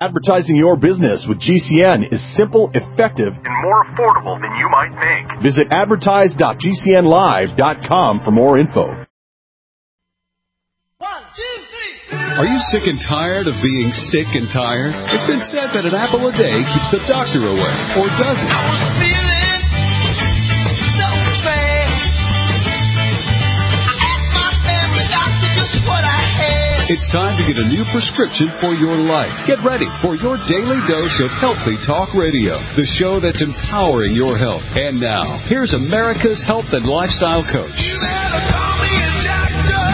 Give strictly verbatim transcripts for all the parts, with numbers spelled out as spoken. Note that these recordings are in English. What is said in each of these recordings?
Advertising your business with G C N is simple, effective, and more affordable than you might think. Visit advertise dot g c n live dot com for more info. One, two, three. Are you sick and tired of being sick and tired? It's been said that an apple a day keeps the doctor away, or does it? I was feeling so bad. I asked my family doctor just what I had. It's time to get a new prescription for your life. Get ready for your daily dose of Healthy Talk Radio, the show that's empowering your health. And now, here's America's health and lifestyle coach. You better call me a doctor.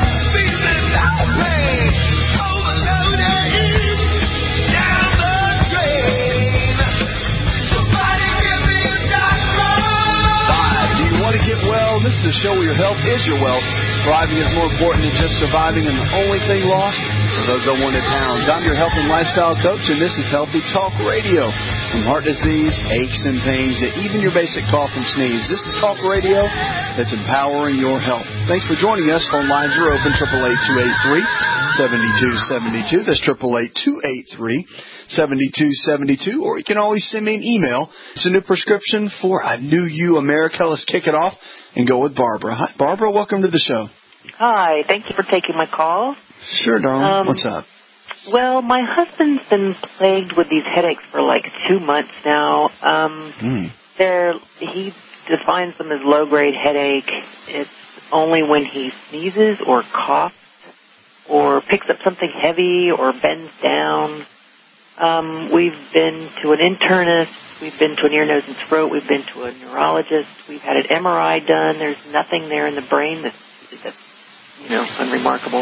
This is a show where your health is your wealth. Thriving is more important than just surviving, and the only thing lost are those unwanted pounds. I'm your health and lifestyle coach, and this is Healthy Talk Radio. From heart disease, aches and pains, to even your basic cough and sneeze, this is talk radio that's empowering your health. Thanks for joining us. Phone lines are open, eight eight eight, two eight three, seven two seven two. That's eight eight eight, two eight three, seven two seven two. Or you can always send me an email. It's a new prescription for a new you, America. Let's kick it off and go with Barbara. Hi, Barbara. Welcome to the show. Hi. Thank you for taking my call. Sure, darling. Um, What's up? Well, my husband's been plagued with these headaches for like two months now. Um, mm. They're, he defines them as low-grade headache. It's only when he sneezes or coughs or picks up something heavy or bends down. Um, we've been to an internist. We've been to an ear, nose, and throat. We've been to a neurologist. We've had an M R I done. There's nothing there in the brain that's, that's you know, unremarkable.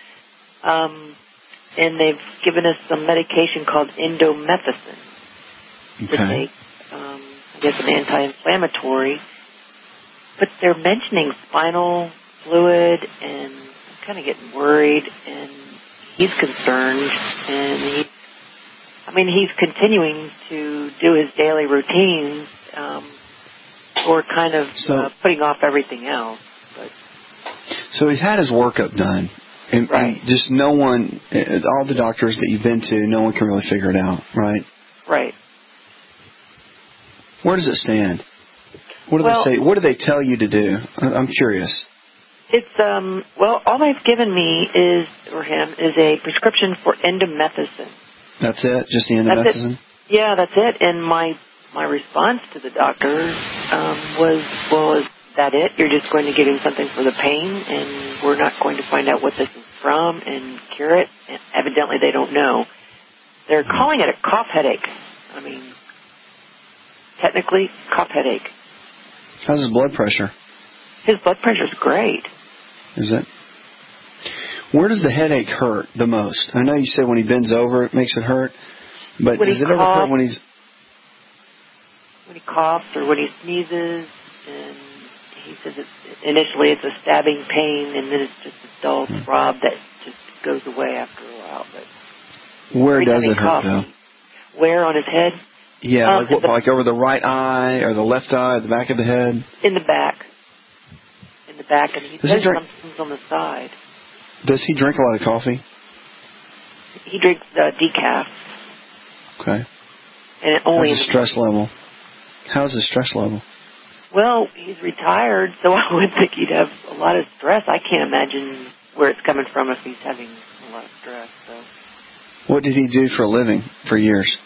Um, and they've given us some medication called indomethacin. Okay. To take, um, I guess, an anti-inflammatory. But they're mentioning spinal fluid, and I'm kind of getting worried, and he's concerned, and he I mean, he's continuing to do his daily routines, um, or kind of so, uh, putting off everything else. But. So he's had his workup done, and, right. and just no one, all the doctors that you've been to, no one can really figure it out, right? Right. Where does it stand? What do well, they say? What do they tell you to do? I'm curious. It's um. Well, all they've given me is, or him, is a prescription for indomethacin. That's it? Just the indomethacin? Yeah, that's it. And my my response to the doctor um, was, well, is that it? You're just going to give him something for the pain, and we're not going to find out what this is from and cure it? And evidently they don't know. They're calling it a cough headache. I mean, technically, cough headache. How's his blood pressure? His blood pressure's great. Is it? Where does the headache hurt the most? I know you said when he bends over it makes it hurt, but when does it coughs, ever hurt when he's... When he coughs or when he sneezes, and he says it's, initially it's a stabbing pain, and then it's just a dull hmm. throb that just goes away after a while. But where does it hurt, though? Where on his head? Yeah, um, like what, the, like over the right eye or the left eye or the back of the head? In the back. In the back, and he does says he drink, something's on the side. Does he drink a lot of coffee? He drinks uh, decaf. Okay. And it only How's his stress level? How's his stress level? Well, he's retired, so I would think he'd have a lot of stress. I can't imagine where it's coming from if he's having a lot of stress. So. What did he do for a living for years?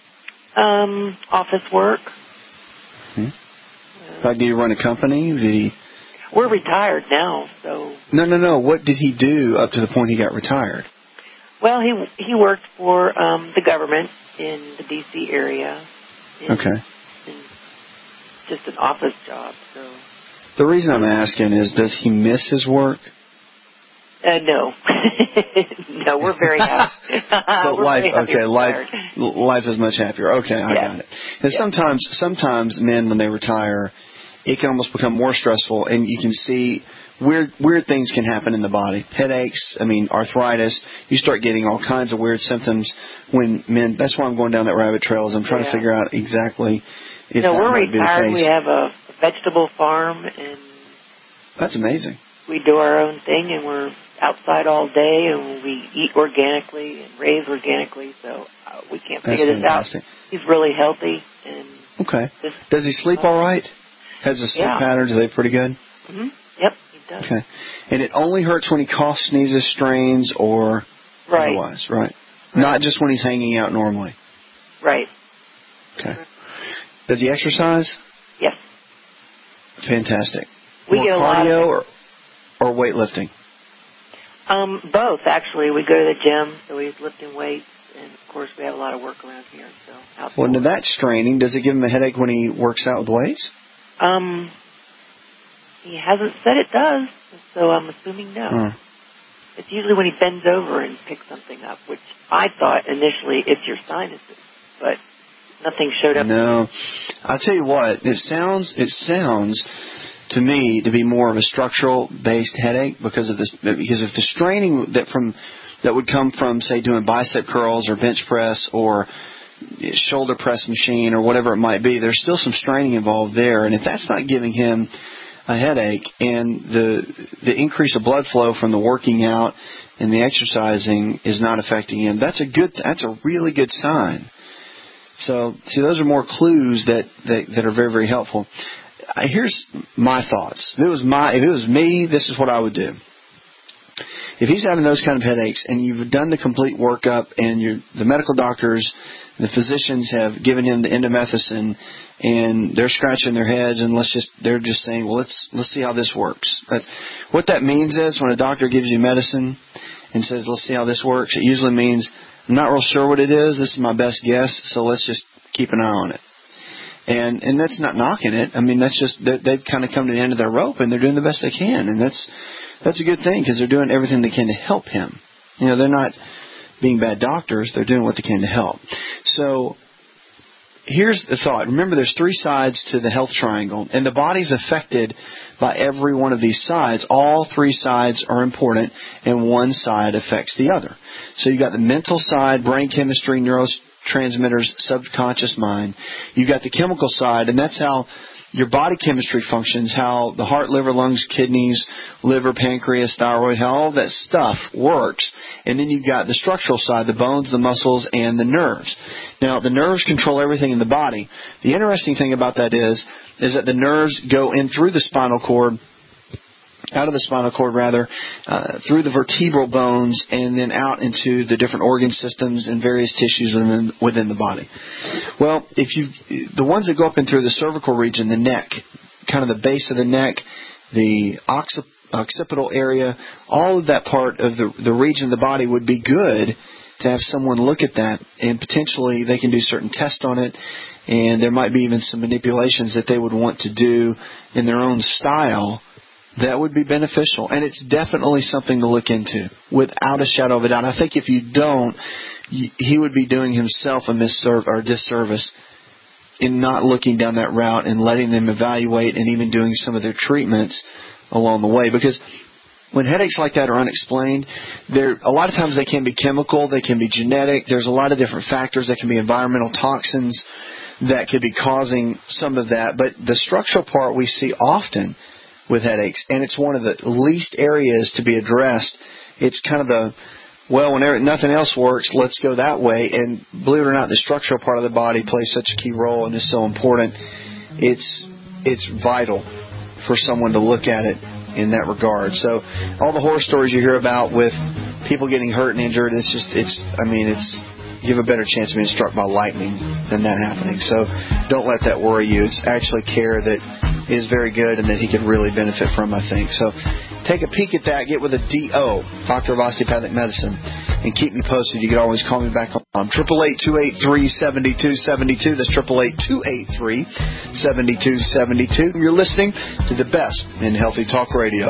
Um, office work. Hmm. Uh, did he run a company? Did he... We're retired now, so... No, no, no. What did he do up to the point he got retired? Well, he he worked for um, the government in the D C area. In, okay. In just an office job, so... The reason I'm asking is, does he miss his work? Uh, no. No, we're very happy. So we're life, very happy okay, life, life is much happier. Okay, I yeah. got it. And yeah. sometimes, sometimes men, when they retire... it can almost become more stressful, and you can see weird weird things can happen in the body. Headaches, I mean, arthritis. You start getting all kinds of weird symptoms when men. That's why I'm going down that rabbit trail. Is I'm trying yeah. to figure out exactly if no, that we're might retired. be the case. We have a vegetable farm, and that's amazing. We do our own thing, and we're outside all day, and we eat organically and raise organically, so uh, we can't figure That's this fantastic. out. He's really healthy. And okay. Does he sleep all right? Has the sleep yeah. patterns, are they pretty good? Mm-hmm. Yep, he does. Okay. And it only hurts when he coughs, sneezes, strains, or right. otherwise, right? right? Not just when he's hanging out normally. Right. Okay. Does he exercise? Yes. Fantastic. We More get a cardio lot of or, or weightlifting? Um, both, actually. We go to the gym, so he's lifting weights, and, of course, we have a lot of work around here. So outdoors. Well, now that's straining. Does it give him a headache when he works out with weights? Um, he hasn't said it does, so I'm assuming no. Hmm. It's usually when he bends over and picks something up, which I thought initially it's your sinuses, but nothing showed up. No. I'll tell you what, it sounds, it sounds to me to be more of a structural-based headache because of this. Because if the straining that from that would come from, say, doing bicep curls or bench press or shoulder press machine or whatever it might be, there's still some straining involved there. And if that's not giving him a headache and the the increase of blood flow from the working out and the exercising is not affecting him, that's a good, that's a really good sign. So, see, those are more clues that, that, that are very, very helpful. Here's my thoughts. If it was my, if it was me, this is what I would do. If he's having those kind of headaches and you've done the complete workup and you the medical doctors, the physicians have given him the indomethacin and they're scratching their heads and let's just they're just saying, well, let's let's see how this works. But what that means is when a doctor gives you medicine and says, let's see how this works, it usually means I'm not real sure what it is. This is my best guess, so let's just keep an eye on it. And and that's not knocking it. I mean, that's just they've kind of come to the end of their rope and they're doing the best they can, and that's that's a good thing because they're doing everything they can to help him. You know, they're not being bad doctors. They're doing what they can to help. So here's the thought. Remember, there's three sides to the health triangle, and the body's affected by every one of these sides. All three sides are important, and one side affects the other. So you got the mental side, brain chemistry, neurotransmitters, subconscious mind. You got the chemical side, and that's how your body chemistry functions, how the heart, liver, lungs, kidneys, liver, pancreas, thyroid, how all that stuff works. And then you've got the structural side, the bones, the muscles, and the nerves. Now, the nerves control everything in the body. The interesting thing about that is, is that the nerves go in through the spinal cord, out of the spinal cord rather, uh, through the vertebral bones, and then out into the different organ systems and various tissues within, within the body. Well, if you, the ones that go up in through the cervical region, the neck, kind of the base of the neck, the occiput, occipital area, all of that part of the, the region of the body would be good to have someone look at that, and potentially they can do certain tests on it, and there might be even some manipulations that they would want to do in their own style that would be beneficial. And it's definitely something to look into, without a shadow of a doubt. I think if you don't, he would be doing himself a misserv- or disservice in not looking down that route and letting them evaluate and even doing some of their treatments along the way. Because when headaches like that are unexplained, there a lot of times they can be chemical, they can be genetic. There's a lot of different factors. That can be environmental toxins that could be causing some of that. But the structural part we see often with headaches, and it's one of the least areas to be addressed. It's kind of the, well, whenever nothing else works, let's go that way. And believe it or not, the structural part of the body plays such a key role and is so important. It's it's vital for someone to look at it in that regard. So all the horror stories you hear about with people getting hurt and injured, it's just, it's, I mean, it's, you have a better chance of being struck by lightning than that happening. So don't let that worry you. It's actually care that is very good and that he could really benefit from, I think. So take a peek at that. Get with a D O, Doctor of Osteopathic Medicine, and keep me posted. You can always call me back on eight eight eight, two eight three, seven two seven two. That's eight eight eight, two eight three, seven two seven two. You're listening to the best in Healthy Talk Radio.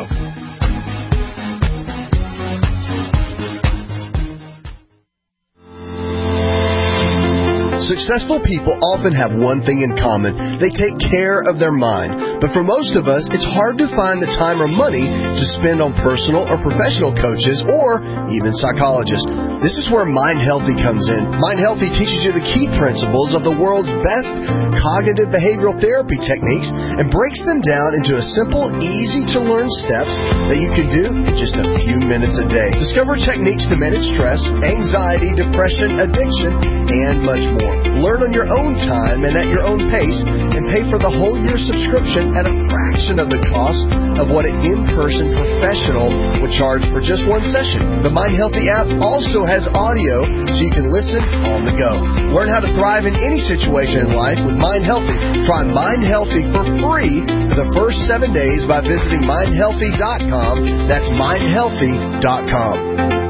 Successful people often have one thing in common. They take care of their mind. But for most of us, it's hard to find the time or money to spend on personal or professional coaches or even psychologists. This is where Mind Healthy comes in. Mind Healthy teaches you the key principles of the world's best cognitive behavioral therapy techniques and breaks them down into a simple, easy-to-learn steps that you can do in just a few minutes a day. Discover techniques to manage stress, anxiety, depression, addiction, and much more. Learn on your own time and at your own pace, and pay for the whole year subscription at a fraction of the cost of what an in-person professional would charge for just one session. The Mind Healthy app also has audio so you can listen on the go. Learn how to thrive in any situation in life with Mind Healthy. Try Mind Healthy for free for the first seven days by visiting mind healthy dot com. That's mind healthy dot com.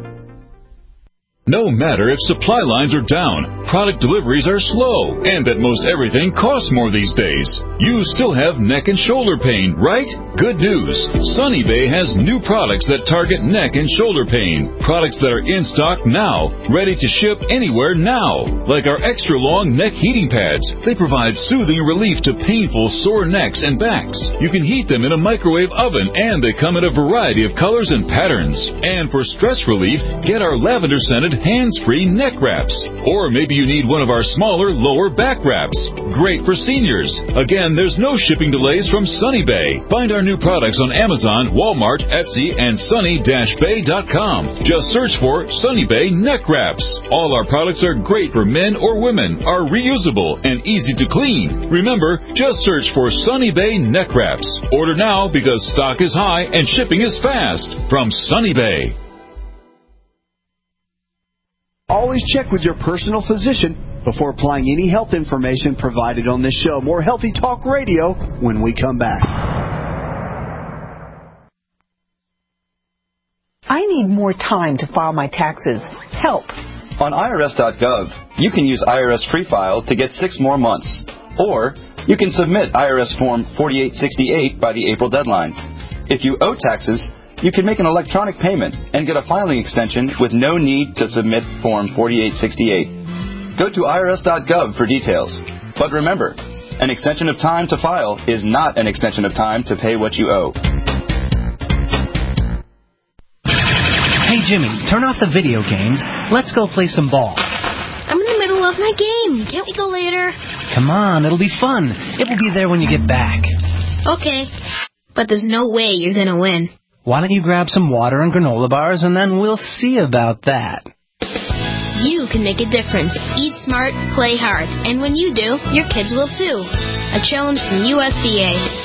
No matter if supply lines are down, product deliveries are slow, and that most everything costs more these days, you still have neck and shoulder pain, right? Good news. Sunny Bay has new products that target neck and shoulder pain. Products that are in stock now, ready to ship anywhere now. Like our extra long neck heating pads. They provide soothing relief to painful sore necks and backs. You can heat them in a microwave oven, and they come in a variety of colors and patterns. And for stress relief, get our lavender scented hands-free neck wraps. Or maybe you need one of our smaller lower back wraps. Great for seniors. Again, there's no shipping delays from Sunny Bay. Find our new products on Amazon, Walmart, Etsy, and sunny dash bay dot com. Just search for Sunny Bay neck wraps. All our products are great for men or women, are reusable, and easy to clean. Remember, just search for Sunny Bay neck wraps. Order now because stock is high and shipping is fast. From Sunny Bay. Always check with your personal physician before applying any health information provided on this show. More Healthy Talk Radio when we come back. I need more time to file my taxes. Help. On I R S dot gov, you can use I R S Free File to get six more months. Or you can submit I R S Form forty-eight sixty-eight by the April deadline. If you owe taxes, you can make an electronic payment and get a filing extension with no need to submit Form forty-eight sixty-eight. Go to I R S dot gov for details. But remember, an extension of time to file is not an extension of time to pay what you owe. Hey, Jimmy, turn off the video games. Let's go play some ball. I'm in the middle of my game. Can't we go later? Come on, it'll be fun. It will be there when you get back. Okay, but there's no way you're going to win. Why don't you grab some water and granola bars, and then we'll see about that. You can make a difference. Eat smart, play hard. And when you do, your kids will too. A challenge from U S D A.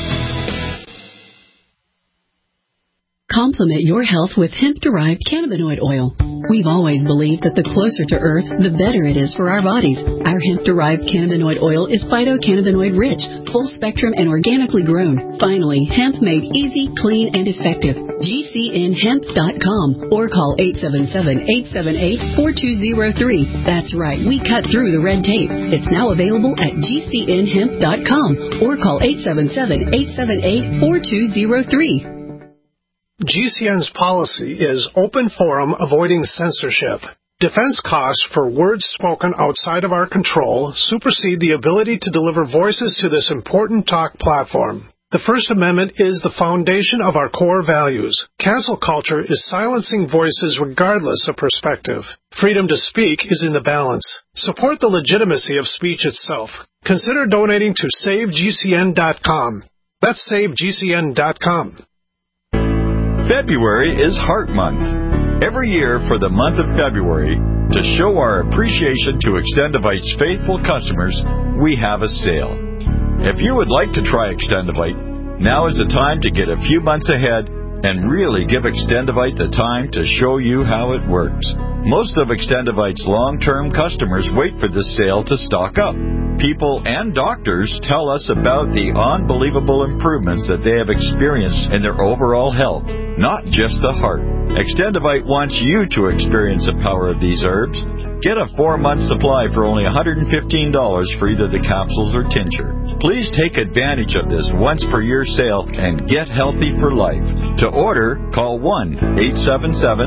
Complement your health with hemp-derived cannabinoid oil. We've always believed that the closer to Earth, the better it is for our bodies. Our hemp-derived cannabinoid oil is phytocannabinoid rich, full spectrum, and organically grown. Finally, hemp made easy, clean, and effective. G C N hemp dot com or call eight seven seven, eight seven eight, four two zero three. That's right, we cut through the red tape. It's now available at G C N hemp dot com or call eight seven seven, eight seven eight, four two zero three. G C N's policy is open forum avoiding censorship. Defense costs for words spoken outside of our control supersede the ability to deliver voices to this important talk platform. The First Amendment is the foundation of our core values. Cancel culture is silencing voices regardless of perspective. Freedom to speak is in the balance. Support the legitimacy of speech itself. Consider donating to save G C N dot com. That's save G C N dot com. February is Heart Month. Every year for the month of February, to show our appreciation to Extendivite's faithful customers, we have a sale. If you would like to try Extendivite, now is the time to get a few months ahead and really give Extendivite the time to show you how it works. Most of Extendivite's long-term customers wait for this sale to stock up. People and doctors tell us about the unbelievable improvements that they have experienced in their overall health, not just the heart. Extendivite wants you to experience the power of these herbs. Get a four-month supply for only one hundred fifteen dollars for either the capsules or tincture. Please take advantage of this once-per-year sale and get healthy for life. To order, call one eight seven seven,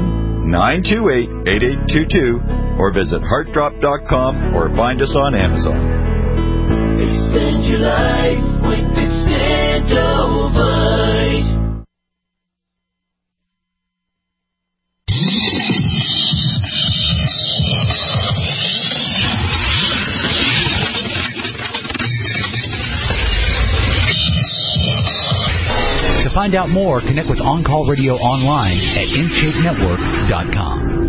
nine two eight, eight eight two two or visit heart drop dot com or find us on Amazon. Extend your life with Extendovite. To find out more, connect with On Call Radio online at in shape network dot com.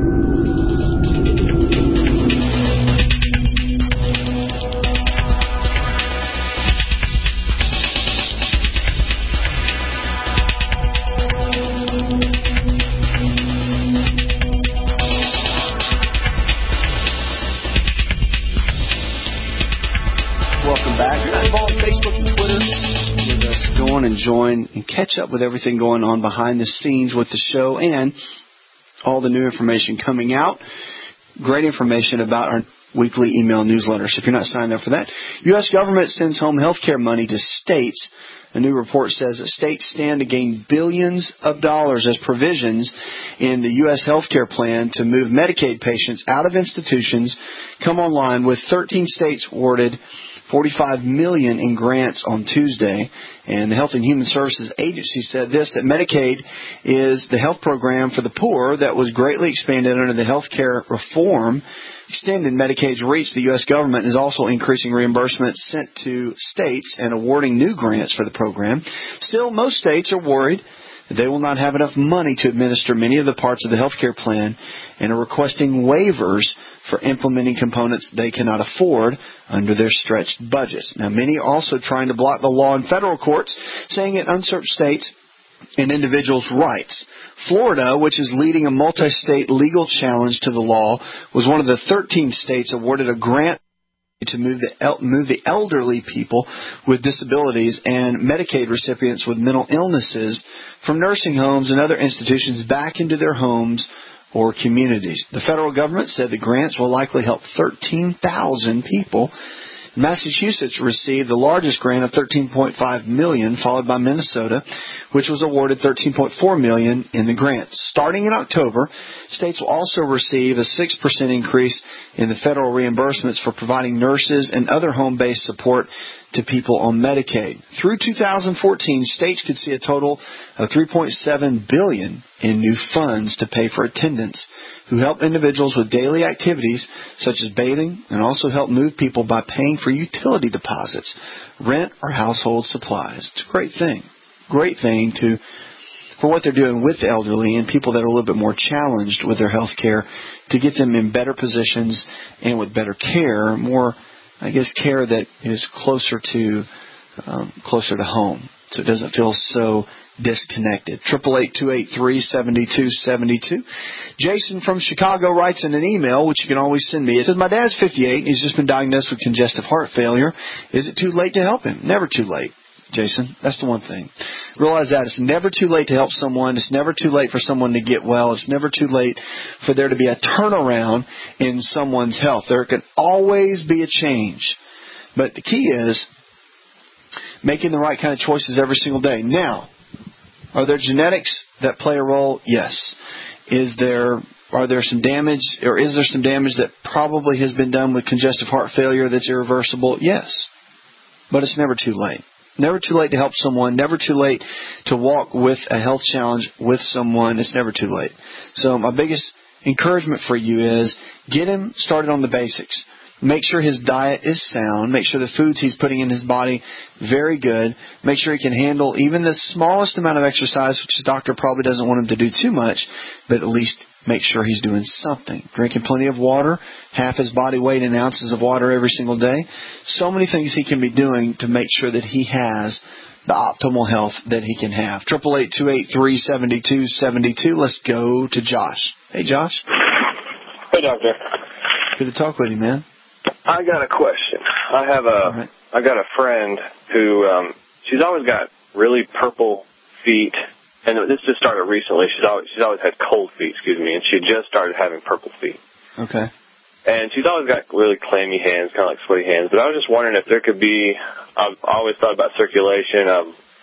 Welcome back. You're not involved in Facebook and Twitter. Give us go on and join and catch up with everything going on behind the scenes with the show and all the new information coming out. Great information about our weekly email newsletter. So if you're not signed up for that, U S government sends home health care money to states. A new report says that states stand to gain billions of dollars as provisions in the U S health care plan to move Medicaid patients out of institutions come online, with thirteen states awarded forty-five million dollars in grants on Tuesday. And the Health and Human Services Agency said this, that Medicaid is the health program for the poor that was greatly expanded under the health care reform. Extending Medicaid's reach, the U S government is also increasing reimbursements sent to states and awarding new grants for the program. Still, most states are worried that they will not have enough money to administer many of the parts of the health care plan and are requesting waivers for implementing components they cannot afford under their stretched budgets. Now, many are also trying to block the law in federal courts, saying it usurps states and individuals' rights. Florida, which is leading a multi-state legal challenge to the law, was one of the thirteen states awarded a grant to move the el- move the elderly people with disabilities and Medicaid recipients with mental illnesses from nursing homes and other institutions back into their homes or communities. The federal government said the grants will likely help thirteen thousand people. Massachusetts received the largest grant of thirteen point five million dollars, followed by Minnesota, which was awarded thirteen point four million dollars in the grants. Starting in October, states will also receive a six percent increase in the federal reimbursements for providing nurses and other home-based support to people on Medicaid. Through two thousand fourteen, states could see a total of three point seven billion dollars in new funds to pay for attendants who help individuals with daily activities such as bathing, and also help move people by paying for utility deposits, rent, or household supplies. It's a great thing. Great thing to for what they're doing with the elderly and people that are a little bit more challenged with their health care, to get them in better positions and with better care, more, I guess, care that is closer to um, closer to home, so it doesn't feel so disconnected. Triple eight two eight three seventy two seventy two. Jason from Chicago writes in an email, which you can always send me. It says, "My dad's fifty-eight and he's just been diagnosed with congestive heart failure. Is it too late to help him?" Never too late, Jason. That's the one thing. Realize that it's never too late to help someone. It's never too late for someone to get well. It's never too late for there to be a turnaround in someone's health. There can always be a change. But the key is making the right kind of choices every single day. Now, are there genetics that play a role? Yes. Is there are there some damage, or is there some damage that probably has been done with congestive heart failure that's irreversible? Yes. But it's never too late. Never too late to help someone. Never too late to walk with a health challenge with someone. It's never too late. So my biggest encouragement for you is get him started on the basics. Make sure his diet is sound. Make sure the foods he's putting in his body very good. Make sure he can handle even the smallest amount of exercise, which the doctor probably doesn't want him to do too much, but at least make sure he's doing something. Drinking plenty of water, half his body weight in ounces of water every single day. So many things he can be doing to make sure that he has the optimal health that he can have. Triple eight two eight three seventy two seventy two. Let's go to Josh. Hey, Josh. Hey, doctor. Good to talk with you, man. I got a question. I have a, right. I got a friend who, um, she's always got really purple feet, and this just started recently. She's always, she's always had cold feet, excuse me, and she just started having purple feet. Okay. And she's always got really clammy hands, kind of like sweaty hands. But I was just wondering if there could be, I've always thought about circulation. Um,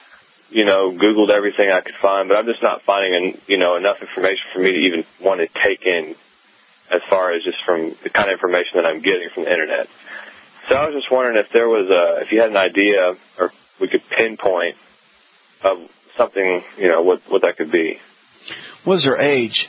you know, Googled everything I could find, but I'm just not finding, you know, enough information for me to even want to take in as far as just from the kind of information that I'm getting from the Internet. So I was just wondering if there was a, if you had an idea or we could pinpoint of something, you know, what, what that could be. What's her age?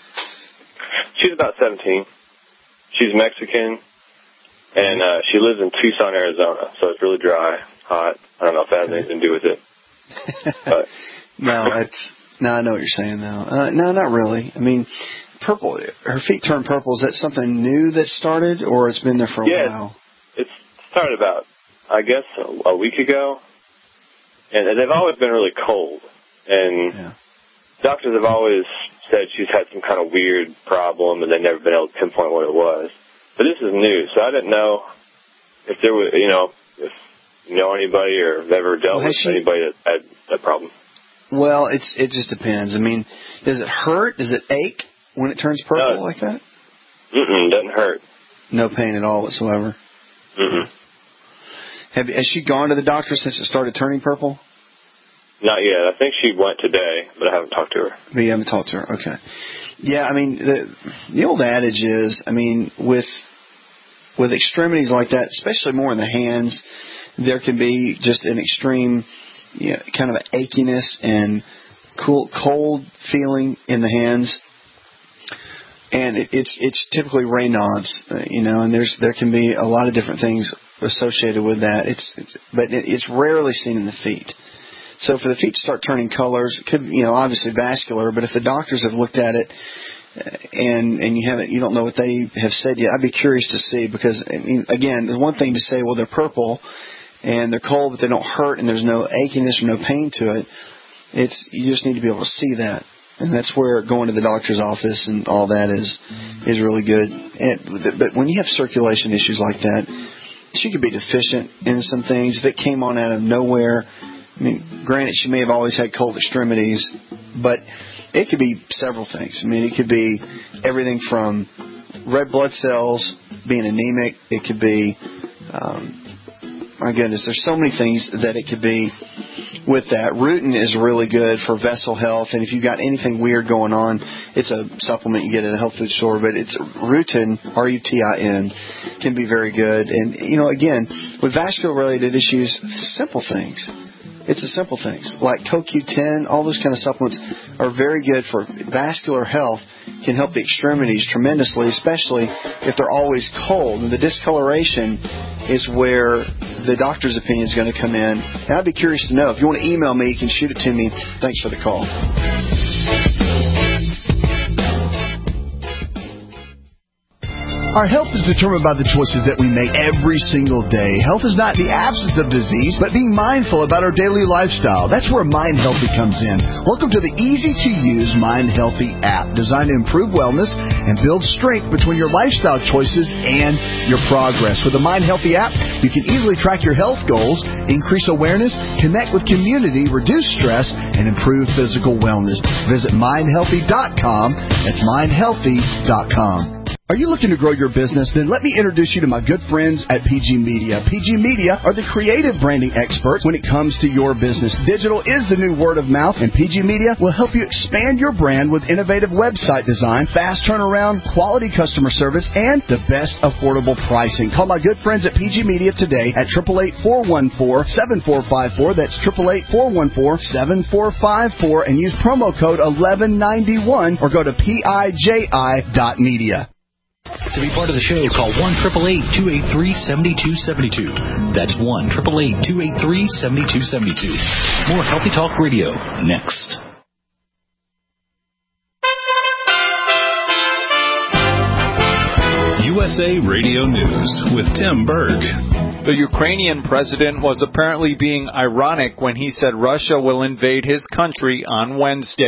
She's about seventeen. She's Mexican, and uh, she lives in Tucson, Arizona, so it's really dry, hot. I don't know if that has anything to do with it. But. no, it's, no, I know what you're saying, though. Uh, no, not really. I mean, purple, her feet turn purple. Is that something new that started, or it's been there for a yeah, while? It's started about, I guess, a, a week ago, and, and they've always been really cold, and yeah. doctors have always said she's had some kind of weird problem, and they've never been able to pinpoint what it was. But this is new, so I didn't know if there was, you know, if you know anybody or have ever dealt well, with she, anybody that had that problem. Well, it's it just depends. I mean, does it hurt? Does it ache when it turns purple no, like that? Mm-mm, doesn't hurt. No pain at all whatsoever? Mm-mm. Have, has she gone to the doctor since it started turning purple? Not yet. I think she went today, but I haven't talked to her. But you haven't talked to her. Okay. Yeah, I mean, the the old adage is, I mean, with with extremities like that, especially more in the hands, there can be just an extreme, you know, kind of an achiness and cool, cold feeling in the hands. And it, it's it's typically Raynaud's, uh, you know, and there's there can be a lot of different things associated with that. It's, it's but it, it's rarely seen in the feet. So for the feet to start turning colors, it could, you know, obviously vascular, but if the doctors have looked at it and and you haven't, you don't know what they have said yet, I'd be curious to see, because, I mean, again, there's one thing to say, well, they're purple and they're cold, but they don't hurt and there's no achiness or no pain to it. It's, you just need to be able to see that. And that's where going to the doctor's office and all that is is really good. And, but when you have circulation issues like that, she could be deficient in some things. If it came on out of nowhere, I mean, granted, she may have always had cold extremities, but it could be several things. I mean, it could be everything from red blood cells being anemic. It could be, um, my goodness, there's so many things that it could be with that. Rutin is really good for vessel health, and if you've got anything weird going on, it's a supplement you get at a health food store, but it's Rutin, R U T I N, can be very good. And, you know, again, with vascular-related issues, simple things. It's the simple things like Co Q ten, all those kind of supplements are very good for vascular health, can help the extremities tremendously, especially if they're always cold. And the discoloration is where the doctor's opinion is going to come in. And I'd be curious to know. If you want to email me, you can shoot it to me. Thanks for the call. Our health is determined by the choices that we make every single day. Health is not the absence of disease, but being mindful about our daily lifestyle. That's where Mind Healthy comes in. Welcome to the easy-to-use Mind Healthy app, designed to improve wellness and build strength between your lifestyle choices and your progress. With the Mind Healthy app, you can easily track your health goals, increase awareness, connect with community, reduce stress, and improve physical wellness. Visit mind healthy dot com. That's mind healthy dot com. Are you looking to grow your business? Then let me introduce you to my good friends at P G Media. P G Media are the creative branding experts when it comes to your business. Digital is the new word of mouth, and P G Media will help you expand your brand with innovative website design, fast turnaround, quality customer service, and the best affordable pricing. Call my good friends at P G Media today at eight eight eight, four one four, seven four five four. That's eight eight eight, four one four, seven four five four, and use promo code eleven ninety-one or go to P I J I dot media. To be part of the show, call one eight eight eight, two eight three, seven two seven two. That's one eight eight eight, two eight three, seven two seven two. More Healthy Talk Radio next. U S A Radio News with Tim Berg. The Ukrainian president was apparently being ironic when he said Russia will invade his country on Wednesday.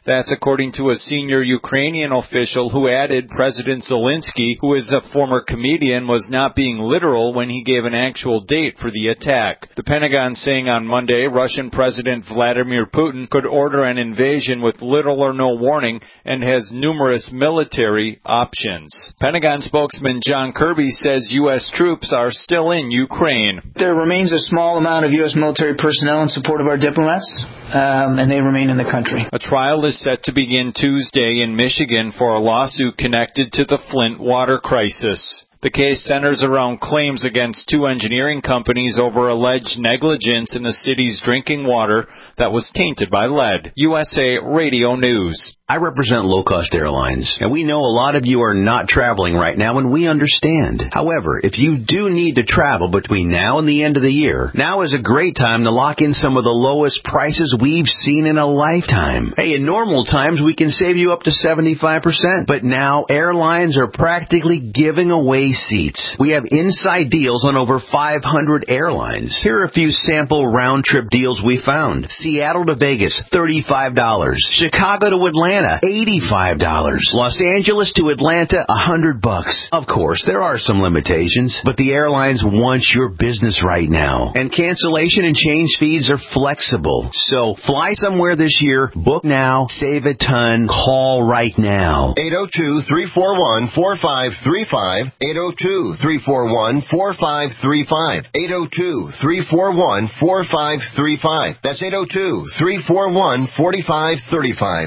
That's according to a senior Ukrainian official who added President Zelensky, who is a former comedian, was not being literal when he gave an actual date for the attack. The Pentagon saying on Monday Russian President Vladimir Putin could order an invasion with little or no warning and has numerous military options. Pentagon spokesman John Kirby says U S troops are still in Ukraine. There remains a small amount of U S military personnel in support of our diplomats, um, and they remain in the country. A trial is set to begin Tuesday in Michigan for a lawsuit connected to the Flint water crisis. The case centers around claims against two engineering companies over alleged negligence in the city's drinking water that was tainted by lead. U S A Radio News. I represent low-cost airlines, and we know a lot of you are not traveling right now, and we understand. However, if you do need to travel between now and the end of the year, now is a great time to lock in some of the lowest prices we've seen in a lifetime. Hey, in normal times, we can save you up to seventy-five percent, but now airlines are practically giving away seats. We have inside deals on over five hundred airlines. Here are a few sample round-trip deals we found. Seattle to Vegas, thirty-five dollars. Chicago to Atlanta, eighty-five dollars. Los Angeles to Atlanta, one hundred bucks. Of course, there are some limitations, but the airlines want your business right now. And cancellation and change fees are flexible. So fly somewhere this year, book now, save a ton, call right now. eight oh two, three four one, four five three five. eight oh two, three four one, four five three five. eight oh two, three four one, four five three five. That's eight oh two, three four one, four five three five.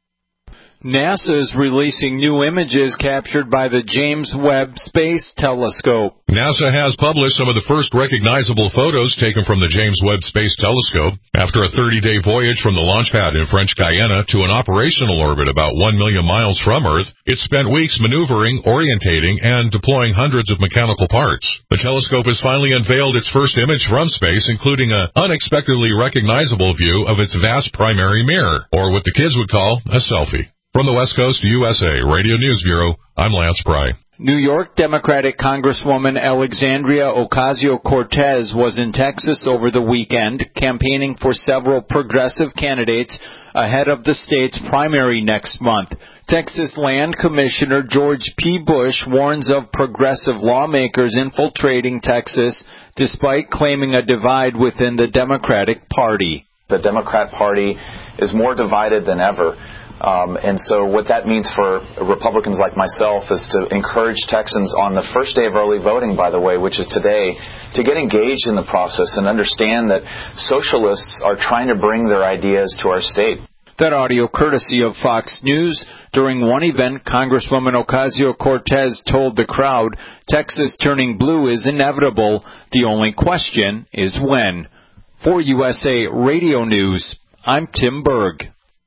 NASA is releasing new images captured by the James Webb Space Telescope. NASA has published some of the first recognizable photos taken from the James Webb Space Telescope. After a thirty-day voyage from the launch pad in French Guiana to an operational orbit about one million miles from Earth, it spent weeks maneuvering, orientating, and deploying hundreds of mechanical parts. The telescope has finally unveiled its first image from space, including an unexpectedly recognizable view of its vast primary mirror, or what the kids would call a selfie. From the West Coast U S A Radio News Bureau, I'm Lance Pry. New York Democratic Congresswoman Alexandria Ocasio-Cortez was in Texas over the weekend, campaigning for several progressive candidates ahead of the state's primary next month. Texas Land Commissioner George P. Bush warns of progressive lawmakers infiltrating Texas, despite claiming a divide within the Democratic Party. The Democrat Party is more divided than ever. Um, and so what that means for Republicans like myself is to encourage Texans on the first day of early voting, by the way, which is today, to get engaged in the process and understand that socialists are trying to bring their ideas to our state. That audio courtesy of Fox News. During one event, Congresswoman Ocasio-Cortez told the crowd, Texas turning blue is inevitable. The only question is when. For U S A Radio News, I'm Tim Berg.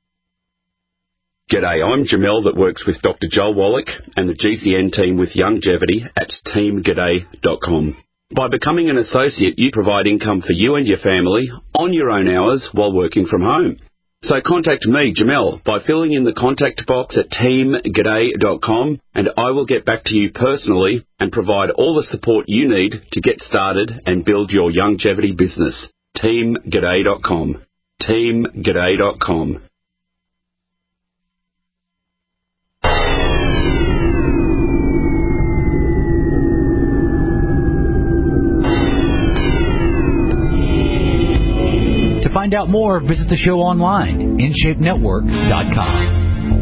G'day, I'm Jamel that works with Doctor Joel Wallach and the G C N team with Longevity at team g'day dot com. By becoming an associate, you provide income for you and your family on your own hours while working from home. So contact me, Jamel, by filling in the contact box at team g'day dot com, and I will get back to you personally and provide all the support you need to get started and build your longevity business. team g'day dot com. team g'day dot com. To find out more, visit the show online, in shape network dot com.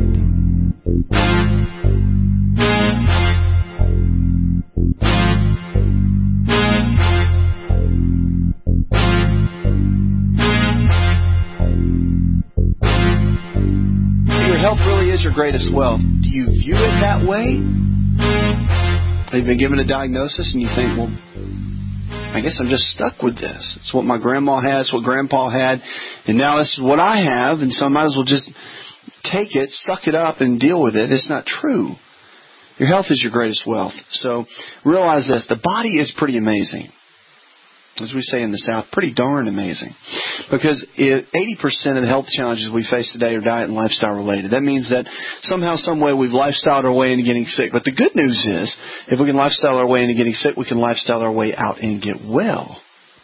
Your health really is your greatest wealth. Do you view it that way? Have you been given a diagnosis and you think, well, I guess I'm just stuck with this. It's what my grandma had, it's what grandpa had, and now this is what I have, and so I might as well just take it, suck it up, and deal with it. It's not true. Your health is your greatest wealth. So realize this. The body is pretty amazing. As we say in the South, pretty darn amazing. Because eighty percent of the health challenges we face today are diet and lifestyle related. That means that somehow, some way, we've lifestyled our way into getting sick. But the good news is, if we can lifestyle our way into getting sick, we can lifestyle our way out and get well.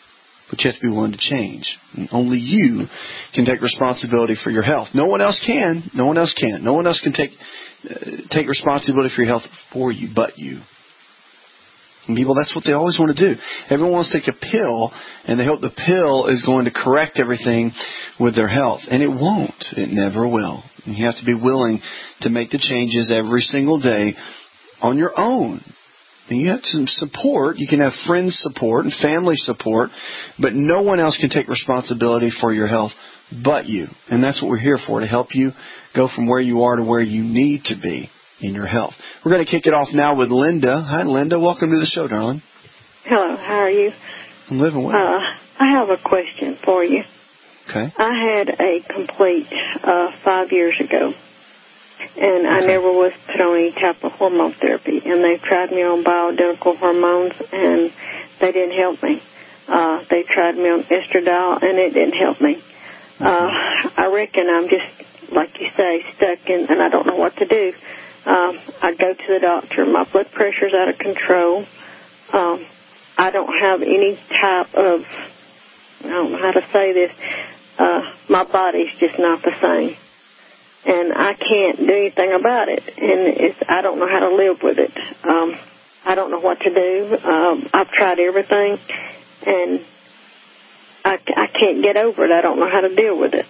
but you have to be willing to change. And only you can take responsibility for your health. No one else can. No one else can. No one else can take uh, take responsibility for your health for you but you. And people, that's what they always want to do. Everyone wants to take a pill, and they hope the pill is going to correct everything with their health. And it won't. It never will. And you have to be willing to make the changes every single day on your own. And you have some support. You can have friends support and family support, but no one else can take responsibility for your health but you. And that's what we're here for, to help you go from where you are to where you need to be in your health. We're going to kick it off now with Linda. Hi, Linda. Welcome to the show, darling. Hello. How are you? I'm living well. Uh, I have a question for you. Okay. I had a complete uh, five years ago, and I okay. never was put on any type of hormone therapy, and they tried me on bioidentical hormones, and they didn't help me. Uh, they tried me on estradiol, and it didn't help me. Uh, I reckon I'm just, like you say, stuck in, and I don't know what to do. Um, I go to the doctor. My blood pressure's out of control. Um, I don't have any type of, I don't know how to say this, uh, my body's just not the same. And I can't do anything about it. And it's, I don't know how to live with it. Um, I don't know what to do. Um, I've tried everything, and I, I can't get over it. I don't know how to deal with it.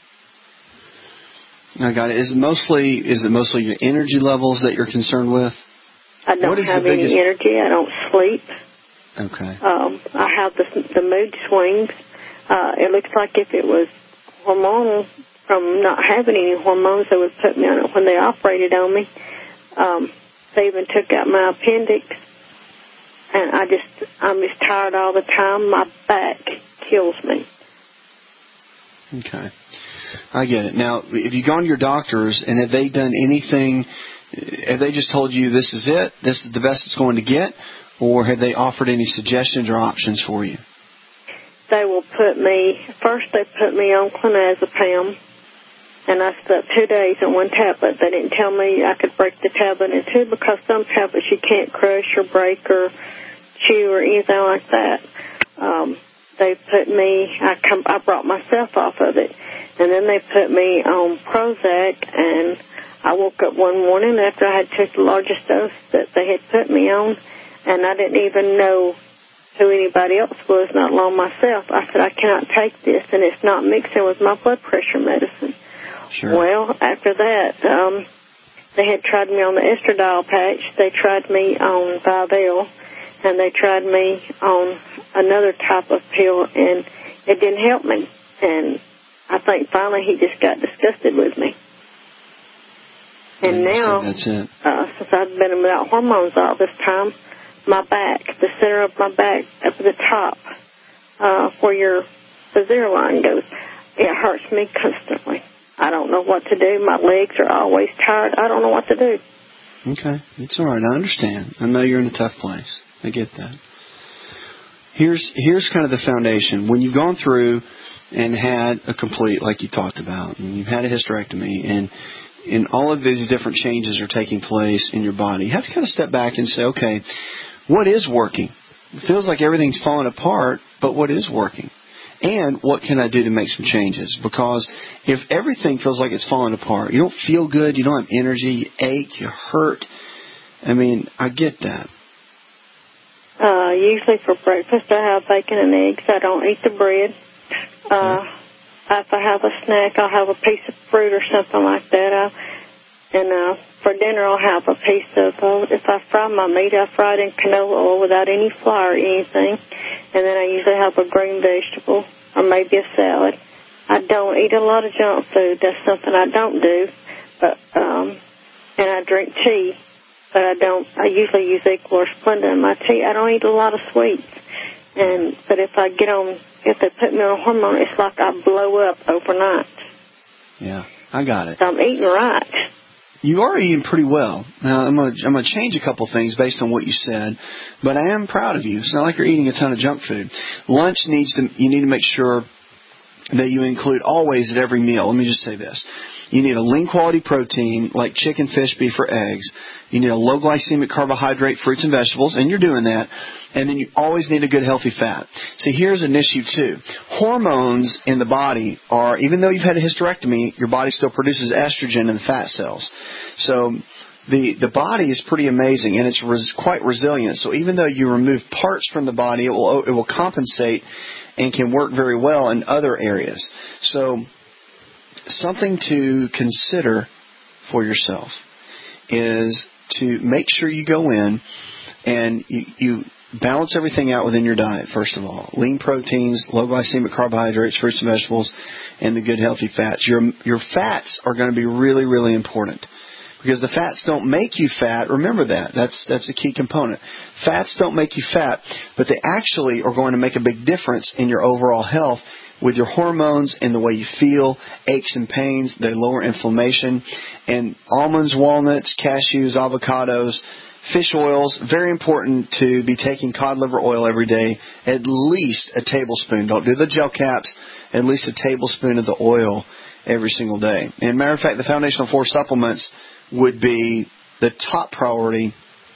I got it. Is it mostly is it mostly your energy levels that you're concerned with? I don't have any biggest... energy. I don't sleep. Okay. Um, I have the the mood swings. Uh, it looks like if it was hormonal from not having any hormones, they would put me on it when they operated on me. Um, they even took out my appendix, and I just I'm just tired all the time. My back kills me. Okay. I get it. Now, have you gone to your doctors, and have they done anything? Have they just told you this is it, this is the best it's going to get, or have they offered any suggestions or options for you? They will put me, first they put me on clonazepam, and I slept two days on one tablet. They didn't tell me I could break the tablet in two, because some tablets you can't crush or break or chew or anything like that. Um, they put me, I, come, I brought myself off of it. And then they put me on Prozac, and I woke up one morning after I had took the largest dose that they had put me on, and I didn't even know who anybody else was, not alone myself. I said, I cannot take this, and it's not mixing with my blood pressure medicine. Sure. Well, after that, um, they had tried me on the estradiol patch. They tried me on Vivel, and they tried me on another type of pill, and it didn't help me. And I think finally he just got disgusted with me. And now, that's it. Uh, since I've been without hormones all this time, my back, the center of my back, up at the top, uh, where your the zero line goes, it hurts me constantly. I don't know what to do. My legs are always tired. I don't know what to do. Okay. It's all right. I understand. I know you're in a tough place. I get that. Here's here's kind of the foundation. When you've gone through and had a complete, like you talked about, and you've had a hysterectomy, and and all of these different changes are taking place in your body, you have to kind of step back and say, okay, what is working? It feels like everything's falling apart, but what is working? And what can I do to make some changes? Because if everything feels like it's falling apart, you don't feel good, you don't have energy, you ache, you hurt. I mean, I get that. Uh, usually for breakfast I have bacon and eggs. I don't eat the bread. Uh, if I have a snack, I'll have a piece of fruit or something like that. I, and uh, for dinner, I'll have a piece of, uh, if I fry my meat, I fry it in canola oil without any flour or anything. And then I usually have a green vegetable or maybe a salad. I don't eat a lot of junk food. That's something I don't do. But um, and I drink tea, but I don't. I usually use Equal or Splenda in my tea. I don't eat a lot of sweets. And but if I get on, if they put me on a hormone, it's like I blow up overnight. Yeah, I got it. So I'm eating right. You are eating pretty well. Now, I'm going to I'm going to change a couple things based on what you said, but I am proud of you. It's not like you're eating a ton of junk food. Lunch needs to, you need to make sure that you include always at every meal. Let me just say this. You need a lean quality protein like chicken, fish, beef, or eggs. You need a low glycemic carbohydrate, fruits and vegetables, and you're doing that. And then you always need a good healthy fat. See, here's an issue too. Hormones in the body are, even though you've had a hysterectomy, your body still produces estrogen in the fat cells. So the the body is pretty amazing, and it's res, quite resilient. So even though you remove parts from the body, it will it will compensate and can work very well in other areas. So something to consider for yourself is to make sure you go in and you, you balance everything out within your diet, first of all. Lean proteins, low glycemic carbohydrates, fruits and vegetables, and the good healthy fats. Your, your fats are going to be really, really important. Because the fats don't make you fat. Remember that. That's that's a key component. Fats don't make you fat, but they actually are going to make a big difference in your overall health with your hormones and the way you feel, aches and pains. They lower inflammation. And almonds, walnuts, cashews, avocados, fish oils, very important to be taking cod liver oil every day, at least a tablespoon. Don't do the gel caps, at least a tablespoon of the oil every single day. And matter of fact, the Foundational Four supplements would be the top priority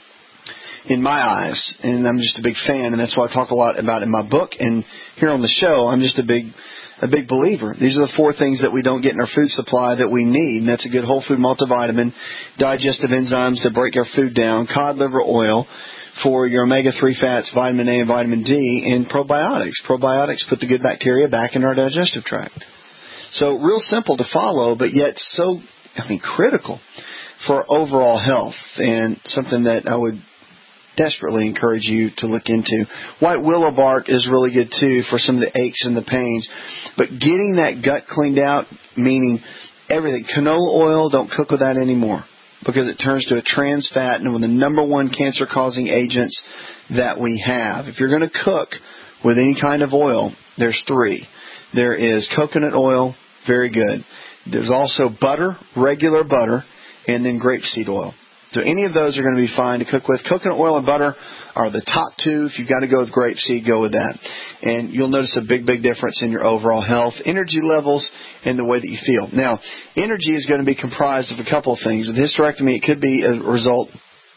in my eyes. And I'm just a big fan, and that's what I talk a lot about in my book. And here on the show, I'm just a big a big believer. These are the four things that we don't get in our food supply that we need. And that's a good whole food multivitamin, digestive enzymes to break our food down, cod liver oil for your omega three fats, vitamin A and vitamin D, and probiotics. Probiotics put the good bacteria back in our digestive tract. So real simple to follow, but yet so, I mean, critical for overall health, and something that I would desperately encourage you to look into. White willow bark is really good too for some of the aches and the pains. But getting that gut cleaned out, meaning everything. Canola oil, don't cook with that anymore because it turns to a trans fat and one of the number one cancer-causing agents that we have. If you're going to cook with any kind of oil, there's three. There is coconut oil, very good. There's also butter, regular butter, and then grapeseed oil. So any of those are going to be fine to cook with. Coconut oil and butter are the top two. If you've got to go with grapeseed, go with that. And you'll notice a big, big difference in your overall health, energy levels, and the way that you feel. Now, energy is going to be comprised of a couple of things. With hysterectomy, it could be a result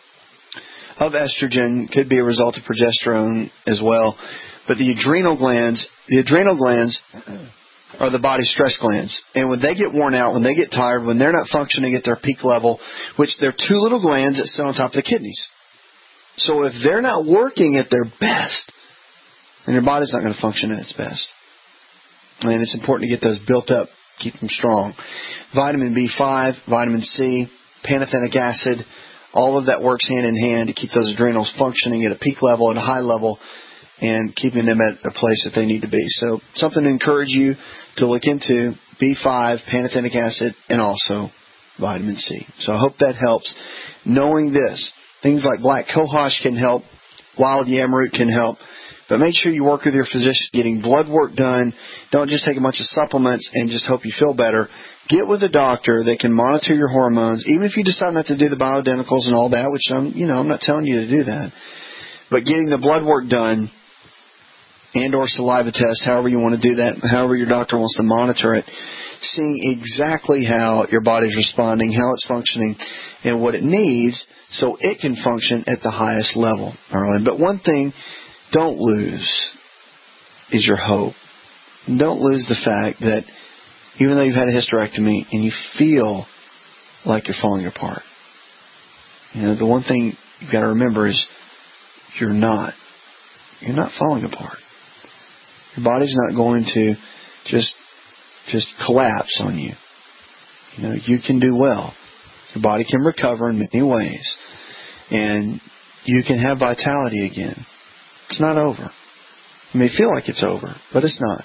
of estrogen, could be a result of progesterone as well. But the adrenal glands, the adrenal glands are the body's stress glands. And when they get worn out, when they get tired, when they're not functioning at their peak level, which they're two little glands that sit on top of the kidneys. So if they're not working at their best, then your body's not going to function at its best. And it's important to get those built up, keep them strong. Vitamin B five, vitamin C, pantothenic acid, all of that works hand in hand to keep those adrenals functioning at a peak level, at a high level, and keeping them at a place that they need to be. So something to encourage you to look into, B five, pantothenic acid, and also vitamin C. So I hope that helps. Knowing this, things like black cohosh can help, wild yamroot can help, but make sure you work with your physician, getting blood work done. Don't just take a bunch of supplements and just hope you feel better. Get with a doctor that can monitor your hormones, even if you decide not to do the bioidenticals and all that, which I'm, you know, I'm not telling you to do that. But getting the blood work done, and or saliva test, however you want to do that, however your doctor wants to monitor it, seeing exactly how your body's responding, how it's functioning, and what it needs so it can function at the highest level. All right. But one thing don't lose is your hope. Don't lose the fact that even though you've had a hysterectomy and you feel like you're falling apart, you know, the one thing you've got to remember is you're not. You're not falling apart. Your body's not going to just just collapse on you. You know, you can do well. Your body can recover in many ways. And you can have vitality again. It's not over. It may feel like it's over, but it's not.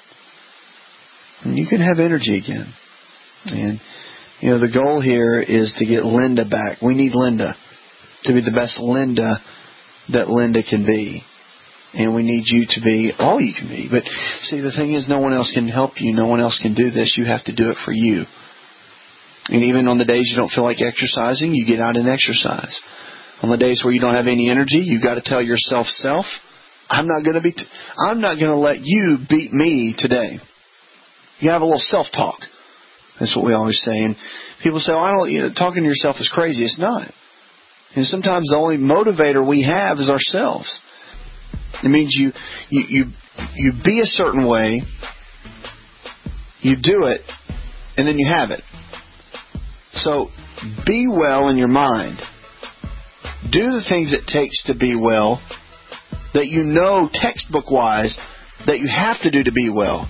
And you can have energy again. And, you know, the goal here is to get Linda back. We need Linda to be the best Linda that Linda can be. And we need you to be all you can be. But see, the thing is, no one else can help you. No one else can do this. You have to do it for you. And even on the days you don't feel like exercising, you get out and exercise. On the days where you don't have any energy, you've got to tell yourself, self, I'm not going to be, t- I'm not going to let you beat me today. You have a little self-talk. That's what we always say. And people say, oh, I don't, you know, talking to yourself is crazy. It's not. And sometimes the only motivator we have is ourselves. It means you, you, you, you be a certain way, you do it, and then you have it. So be well in your mind. Do the things it takes to be well, that you know textbook-wise that you have to do to be well.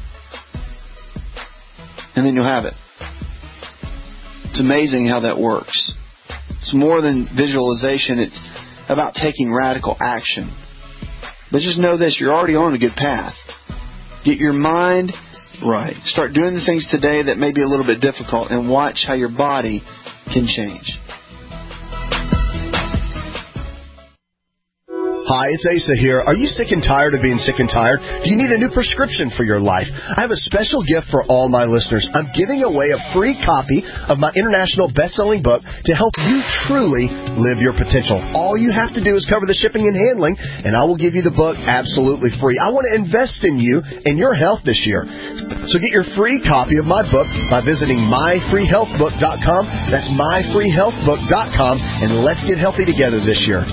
And then you'll have it. It's amazing how that works. It's more than visualization. It's about taking radical action. But just know this, you're already on a good path. Get your mind right. Start doing the things today that may be a little bit difficult, and watch how your body can change. Hi, it's Asa here. Are you sick and tired of being sick and tired? Do you need a new prescription for your life? I have a special gift for all my listeners. I'm giving away a free copy of my international best-selling book to help you truly live your potential. All you have to do is cover the shipping and handling, and I will give you the book absolutely free. I want to invest in you and your health this year. So get your free copy of my book by visiting my free health book dot com. That's my free health book dot com, and let's get healthy together this year.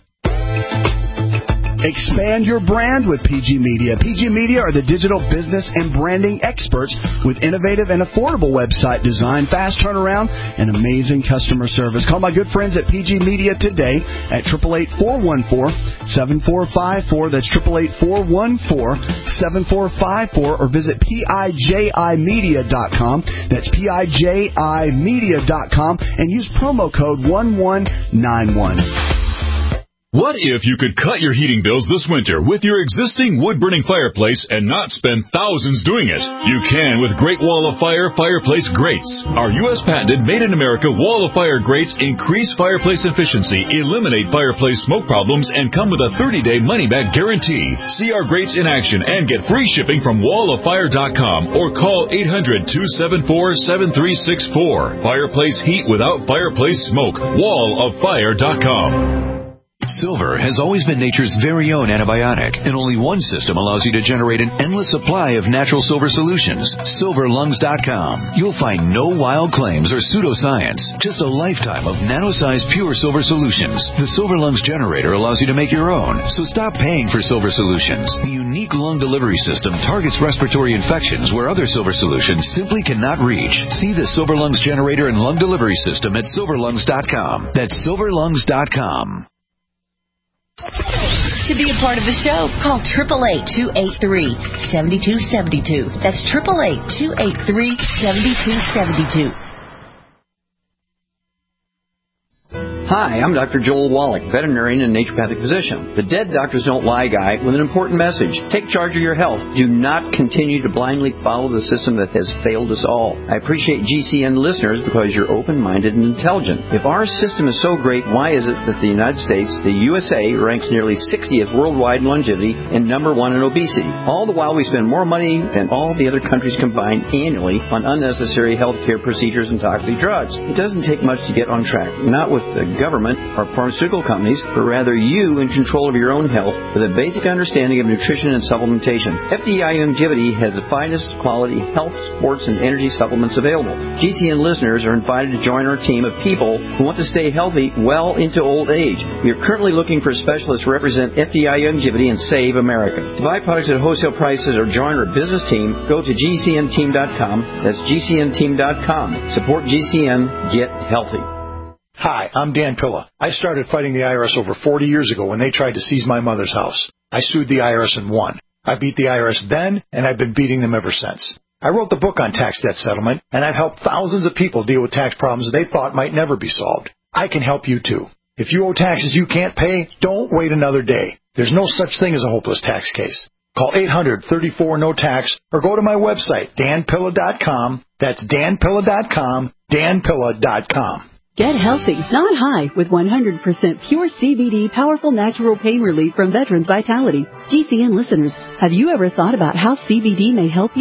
Expand your brand with P G Media. P G Media are the digital business and branding experts with innovative and affordable website design, fast turnaround, and amazing customer service. Call my good friends at P G Media today at eight eight eight, four one four, seven four five four. That's eight eight eight, four one four, seven four five four, or visit P I J I media dot com. That's P I J I media dot com, and use promo code one one nine one. What if you could cut your heating bills this winter with your existing wood-burning fireplace and not spend thousands doing it? You can with Great Wall of Fire fireplace grates. Our U S patented made-in-America Wall of Fire grates increase fireplace efficiency, eliminate fireplace smoke problems, and come with a thirty-day money-back guarantee. See our grates in action and get free shipping from wall of fire dot com or call eight hundred, two seven four, seven three six four. Fireplace heat without fireplace smoke. wall of fire dot com. Silver has always been nature's very own antibiotic, and only one system allows you to generate an endless supply of natural silver solutions. silver lungs dot com. You'll find no wild claims or pseudoscience, just a lifetime of nano-sized pure silver solutions. The Silver Lungs generator allows you to make your own, so stop paying for silver solutions. The unique lung delivery system targets respiratory infections where other silver solutions simply cannot reach. See the Silver Lungs generator and lung delivery system at silver lungs dot com. That's silver lungs dot com. To be a part of the show, call eight eight eight, two eight three, seven two seven two. That's eight eight eight, two eight three, seven two seven two. Hi, I'm Doctor Joel Wallach, veterinarian and naturopathic physician. The Dead Doctors Don't Lie guy with an important message. Take charge of your health. Do not continue to blindly follow the system that has failed us all. I appreciate G C N listeners because you're open-minded and intelligent. If our system is so great, why is it that the United States, the U S A, ranks nearly sixtieth worldwide in longevity and number one in obesity? All the while we spend more money than all the other countries combined annually on unnecessary health care procedures and toxic drugs. It doesn't take much to get on track. Not with the government or pharmaceutical companies, but rather you in control of your own health with a basic understanding of nutrition and supplementation. F D I Longevity has the finest quality health, sports, and energy supplements available. G C N listeners are invited to join our team of people who want to stay healthy well into old age. We are currently looking for specialists to represent F D I Longevity and Save America. To buy products at wholesale prices or join our business team, go to G C N team dot com. That's G C N team dot com. Support G C N. Get healthy. Hi, I'm Dan Pilla. I started fighting the I R S over forty years ago when they tried to seize my mother's house. I sued the I R S and won. I beat the I R S then, and I've been beating them ever since. I wrote the book on tax debt settlement, and I've helped thousands of people deal with tax problems they thought might never be solved. I can help you too. If you owe taxes you can't pay, don't wait another day. There's no such thing as a hopeless tax case. Call eight hundred, thirty-four, no tax or go to my website, dan pilla dot com. That's dan pilla dot com, dan pilla dot com. Get healthy, not high, with one hundred percent pure C B D powerful natural pain relief from Veterans Vitality. G C N listeners, have you ever thought about how C B D may help you?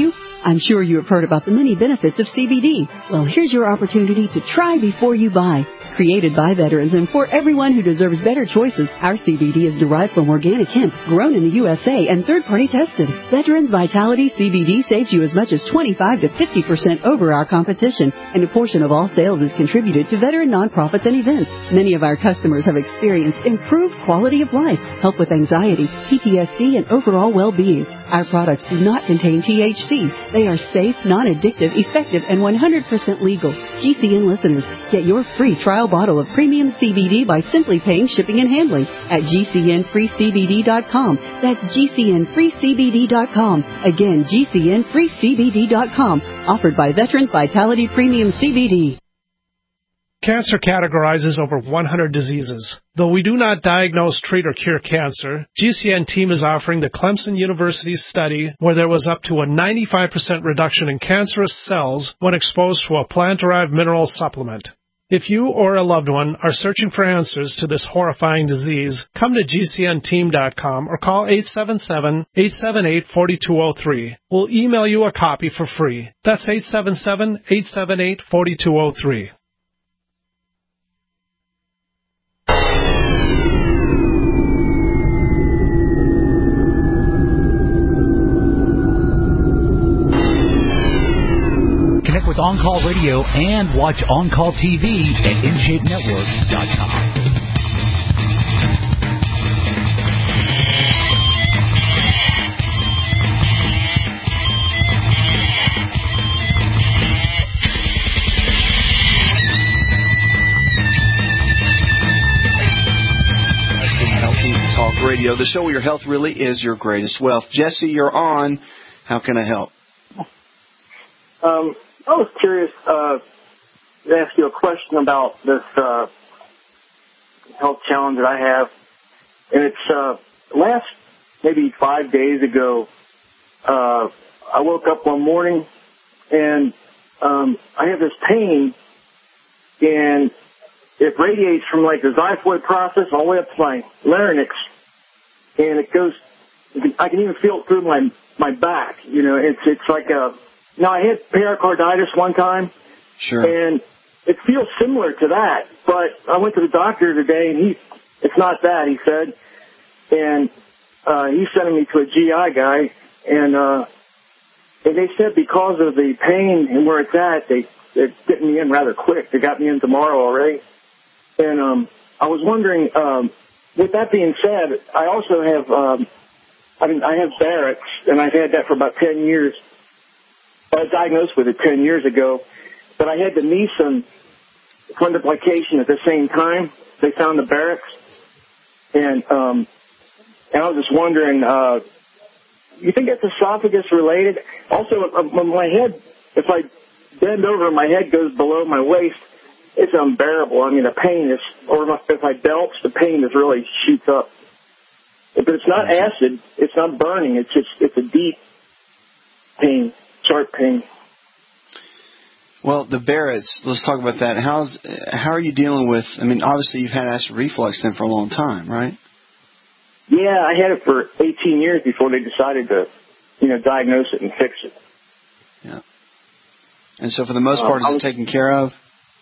I'm sure you have heard about the many benefits of C B D. Well, here's your opportunity to try before you buy. Created by veterans and for everyone who deserves better choices, our C B D is derived from organic hemp, grown in the U S A and third-party tested. Veterans Vitality C B D saves you as much as twenty-five to fifty percent over our competition, and a portion of all sales is contributed to veteran nonprofits and events. Many of our customers have experienced improved quality of life, help with anxiety, P T S D, and overall well-being. Our products do not contain T H C. They are safe, non-addictive, effective, and one hundred percent legal. G C N listeners, get your free trial bottle of premium C B D by simply paying shipping and handling at G C N free C B D dot com. That's G C N free C B D dot com. Again, G C N free C B D dot com. Offered by Veterans Vitality Premium C B D. Cancer categorizes over one hundred diseases. Though we do not diagnose, treat, or cure cancer, G C N team is offering the Clemson University study where there was up to a ninety-five percent reduction in cancerous cells when exposed to a plant-derived mineral supplement. If you or a loved one are searching for answers to this horrifying disease, come to G C N team dot com or call eight seven seven, eight seven eight, four two zero three. We'll email you a copy for free. That's eight seven seven, eight seven eight, four two zero three. Connect with On Call Radio and watch On Call T V at in shape network dot com. Talk Radio, the show where your health really is your greatest wealth. Jesse, you're on. How can I help? Um, I was curious uh, to ask you a question about this uh, health challenge that I have. And it's uh, last maybe five days ago, uh, I woke up one morning and um, I have this pain, and it radiates from like the xiphoid process all the way up to my larynx, and it goes. I can even feel it through my my back. You know, it's it's like a. Now I had pericarditis one time, sure, and it feels similar to that. But I went to the doctor today, and he, it's not that, he said, and uh, he's sending me to a G I guy, and uh, and they said because of the pain and where it's at, they they're getting me in rather quick. They got me in tomorrow already. And um, I was wondering, um, with that being said, I also have, um, I mean, I have Barrett's, and I've had that for about ten years. I was diagnosed with it ten years ago, but I had the Nissen fundoplication at the same time. They found the Barrett's, and um, and I was just wondering, uh, you think that's esophagus related? Also, uh, my head, if I bend over, my head goes below my waist. It's unbearable. I mean, the pain is, or if I belch, the pain is really shoots up. But it's not acid. It's not burning. It's just, it's a deep pain, sharp pain. Well, the Barrett's, let's talk about that. How's, how are you dealing with, I mean, obviously you've had acid reflux then for a long time, right? Yeah, I had it for eighteen years before they decided to, you know, diagnose it and fix it. Yeah. And so for the most part, um, is it taken care of?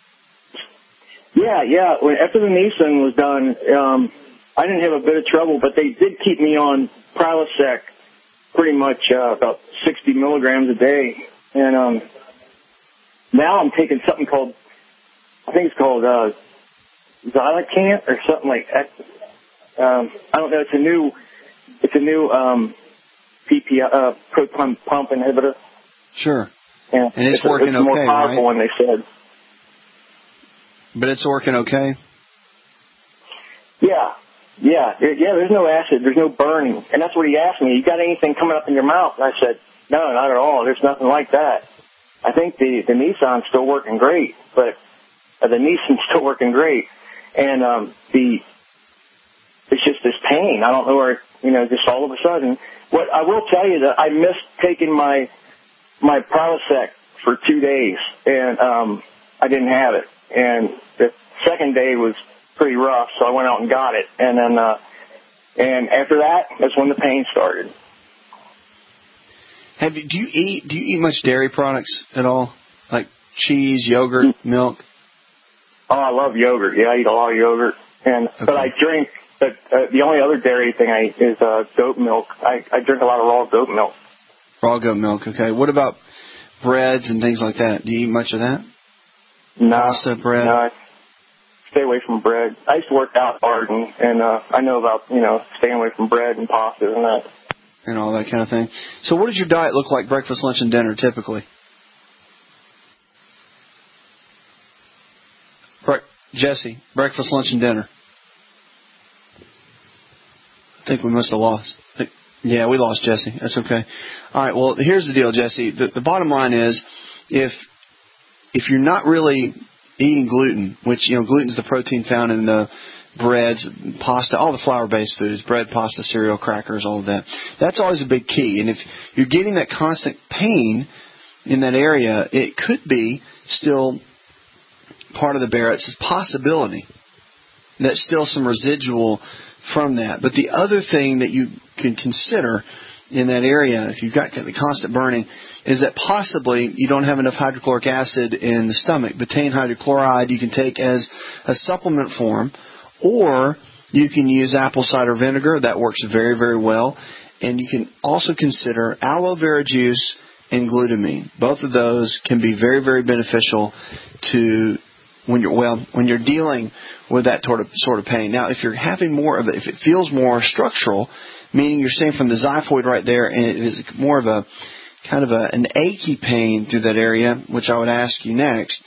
Yeah, yeah. When, after the Nissen was done, um, I didn't have a bit of trouble, but they did keep me on Prilosec pretty much uh, about sixty milligrams a day. And um, now I'm taking something called, I think it's called uh, Xylacant or something like that. Um, I don't know. It's a new, it's a new um, P P I, uh, proton pump inhibitor. Sure. Yeah, and it's, it's working it's okay, more powerful right? than they said. But it's working okay? Yeah. Yeah. Yeah, there's no acid. There's no burning. And that's what he asked me. You got anything coming up in your mouth? And I said, no, not at all. There's nothing like that. I think the, the Nissan's still working great, but uh, the Nissan's still working great. And um, the it's just this pain. I don't know where, you know, just all of a sudden. What I will tell you that I missed taking my my Prilosec for two days, and um, I didn't have it. And the second day was pretty rough, so I went out and got it. And then, uh, and after that, that's when the pain started. Have you, do you eat do you eat much dairy products at all, like cheese, yogurt, milk? Oh, I love yogurt. Yeah, I eat a lot of yogurt, and okay. but I drink. But uh, the only other dairy thing I eat is uh, goat milk. I, I drink a lot of raw goat milk. Raw goat milk. Okay. What about breads and things like that? Do you eat much of that? No. Pasta, bread. No. I stay away from bread. I used to work out hard, and, and uh, I know about you know staying away from bread and pasta and that. And all that kind of thing. So what does your diet look like, breakfast, lunch, and dinner, typically? Bre- Jesse, breakfast, lunch, and dinner. I think we must have lost. Yeah, we lost Jesse. That's okay. All right, well, here's the deal, Jesse. The, the bottom line is, if if you're not really eating gluten, which, you know, gluten is the protein found in the breads, pasta, all the flour-based foods, bread, pasta, cereal, crackers, all of that. That's always a big key. And if you're getting that constant pain in that area, it could be still part of the Barrett's possibility. That's still some residual from that. But the other thing that you can consider in that area, if you've got the constant burning, is that possibly you don't have enough hydrochloric acid in the stomach. Betaine hydrochloride you can take as a supplement form, or you can use apple cider vinegar. That works very, very well. And you can also consider aloe vera juice and glutamine. Both of those can be very, very beneficial to when you're well when you're dealing with that sort of sort of pain. Now, if you're having more of it, if it feels more structural, meaning you're saying from the xiphoid right there, and it is more of a kind of a, an achy pain through that area, which I would ask you next,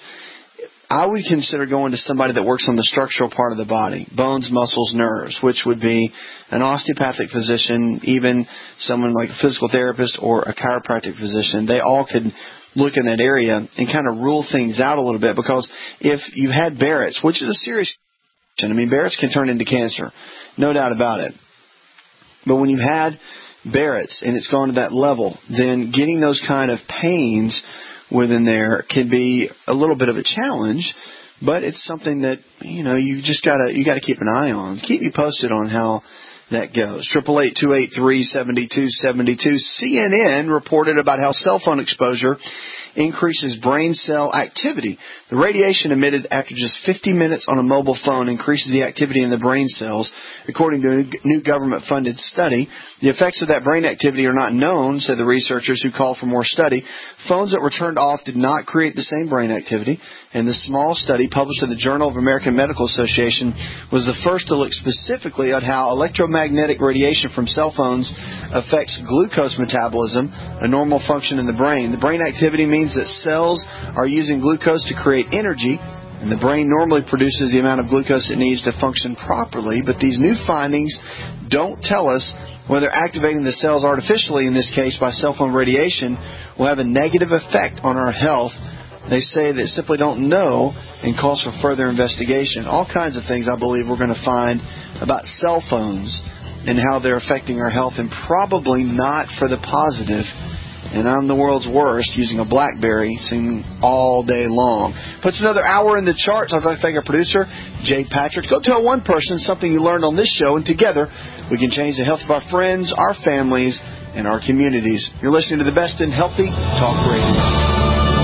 I would consider going to somebody that works on the structural part of the body, bones, muscles, nerves, which would be an osteopathic physician, even someone like a physical therapist or a chiropractic physician. They all could look in that area and kind of rule things out a little bit, because if you've had Barrett's, which is a serious condition, I mean, Barrett's can turn into cancer, no doubt about it. But when you've had Barrett's and it's gone to that level, then getting those kind of pains within there can be a little bit of a challenge, but it's something that, you know, you just gotta you gotta keep an eye on. Keep me posted on how that goes. Triple eight two eight three seven two seven two. C N N reported about how cell phone exposure increases brain cell activity. The radiation emitted after just fifty minutes on a mobile phone increases the activity in the brain cells, according to a new government-funded study. The effects of that brain activity are not known, said the researchers who called for more study. Phones that were turned off did not create the same brain activity, and the small study published in the Journal of American Medical Association was the first to look specifically at how electromagnetic radiation from cell phones affects glucose metabolism, a normal function in the brain. The brain activity means that cells are using glucose to create energy, and the brain normally produces the amount of glucose it needs to function properly. But these new findings don't tell us whether activating the cells artificially, in this case by cell phone radiation, will have a negative effect on our health. They say they simply don't know and calls for further investigation. All kinds of things I believe we're going to find about cell phones and how they're affecting our health, and probably not for the positive. And I'm the world's worst using a BlackBerry singing all day long. Puts another hour in the charts. I'd like to thank our producer, Jay Patrick. Go tell one person something you learned on this show, and together we can change the health of our friends, our families, and our communities. You're listening to the best in Healthy Talk Radio.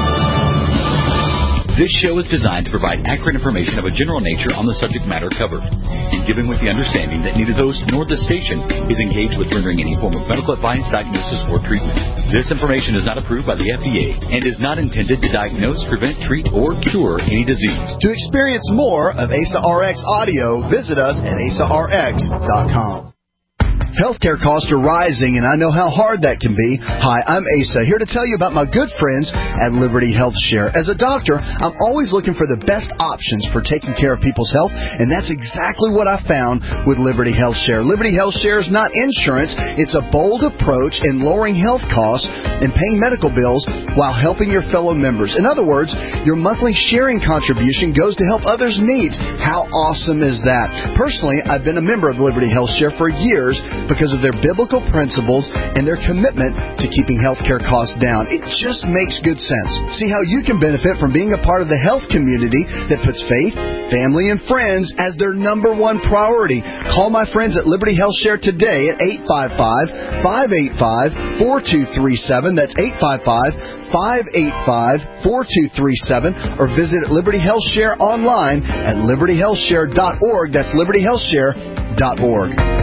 This show is designed to provide accurate information of a general nature on the subject matter covered, and given with the understanding that neither host nor the station is engaged with rendering any form of medical advice, diagnosis, or treatment. This information is not approved by the F D A and is not intended to diagnose, prevent, treat, or cure any disease. To experience more of A S A R X audio, visit us at A S A R X dot com. Healthcare costs are rising, and I know how hard that can be. Hi, I'm Asa, here to tell you about my good friends at Liberty Health Share. As a doctor, I'm always looking for the best options for taking care of people's health, and that's exactly what I found with Liberty Health Share. Liberty Health Share is not insurance. It's a bold approach in lowering health costs and paying medical bills while helping your fellow members. In other words, your monthly sharing contribution goes to help others' needs. How awesome is that? Personally, I've been a member of Liberty Health Share for years because of their biblical principles and their commitment to keeping healthcare costs down. It just makes good sense. See how you can benefit from being a part of the health community that puts faith, family, and friends as their number one priority. Call my friends at Liberty Health Share today at eight five five, five eight five, four two three seven. That's eight five five, five eight five, four two three seven. Or visit Liberty Health Share online at liberty health share dot org. That's liberty health share dot org.